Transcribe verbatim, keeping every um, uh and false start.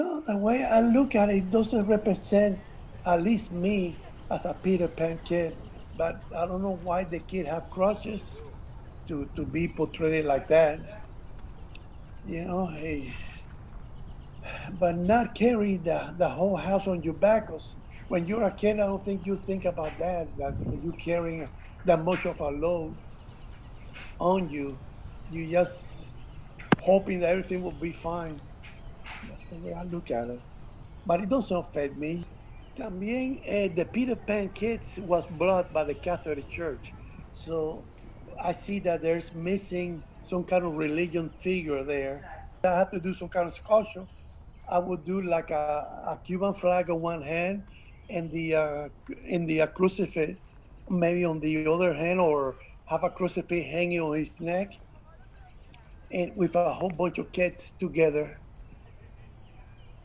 No, the way I look at it doesn't represent at least me as a Peter Pan kid, but I don't know why the kid have crutches to to be portrayed like that. You know, hey, but not carry the, the whole house on your back. 'Cause when you're a kid, I don't think you think about that, that, that you carrying that much of a load on you. You just hoping that everything will be fine. That's the way I look at it. But it doesn't affect me. También eh, the Peter Pan kids was brought by the Catholic Church. So I see that there's missing some kind of religion figure there. I have to do some kind of sculpture. I would do like a, a Cuban flag on one hand and the uh, in the uh, crucifix maybe on the other hand, or have a crucifix hanging on his neck, and with a whole bunch of kids together